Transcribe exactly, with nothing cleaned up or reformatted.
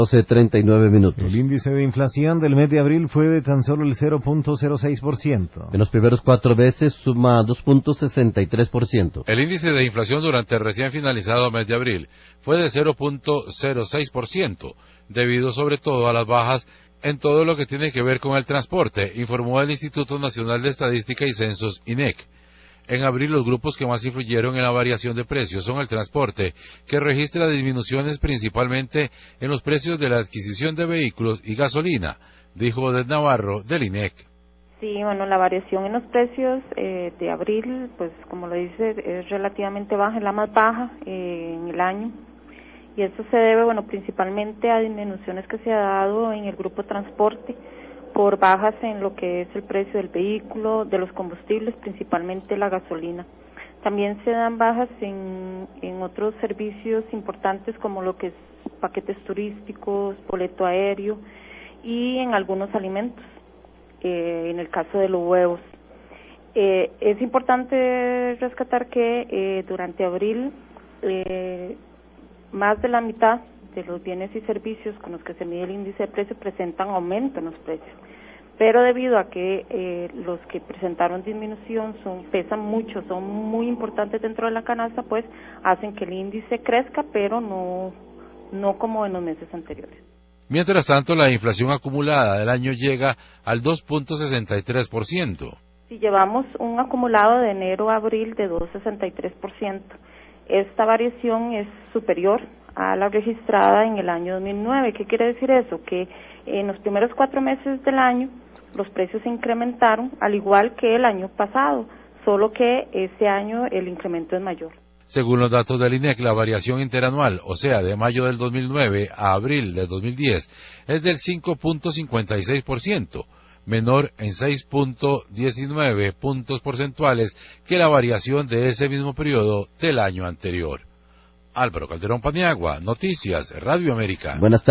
doce treinta y nueve minutos. El índice de inflación del mes de abril fue de tan solo el cero punto cero seis por ciento. En los primeros cuatro meses suma dos punto sesenta y tres por ciento. El índice de inflación durante el recién finalizado mes de abril fue de cero punto cero seis por ciento, debido sobre todo a las bajas en todo lo que tiene que ver con el transporte, informó el Instituto Nacional de Estadística y Censos, I N E C. En abril, los grupos que más influyeron en la variación de precios son el transporte, que registra disminuciones principalmente en los precios de la adquisición de vehículos y gasolina, dijo Odette Navarro del I N E C. Sí, bueno, la variación en los precios eh, de abril, pues como lo dice, es relativamente baja, es la más baja eh, en el año. Y esto se debe, bueno, principalmente a disminuciones que se ha dado en el grupo transporte, por bajas en lo que es el precio del vehículo, de los combustibles, principalmente la gasolina. También se dan bajas en, en otros servicios importantes como lo que es paquetes turísticos, boleto aéreo y en algunos alimentos, eh, en el caso de los huevos. Eh, es importante rescatar que eh, durante abril eh, más de la mitad de los bienes y servicios con los que se mide el índice de precio presentan aumento en los precios, pero debido a que eh, los que presentaron disminución son pesan mucho, son muy importantes dentro de la canasta, pues hacen que el índice crezca, pero no, no como en los meses anteriores. Mientras tanto, la inflación acumulada del año llega al dos punto sesenta y tres por ciento. Si llevamos un acumulado de enero a abril de dos punto sesenta y tres por ciento, esta variación es superior a la registrada en el año dos mil nueve. ¿Qué quiere decir eso? Que en los primeros cuatro meses del año los precios se incrementaron al igual que el año pasado, solo que este año el incremento es mayor. Según los datos del I N E C, la variación interanual, o sea, de mayo del dos mil nueve a abril del dos mil diez, es del cinco punto cincuenta y seis por ciento, menor en seis punto diecinueve puntos porcentuales que la variación de ese mismo periodo del año anterior. Álvaro Calderón Paniagua, Noticias, Radio América. Buenas tardes.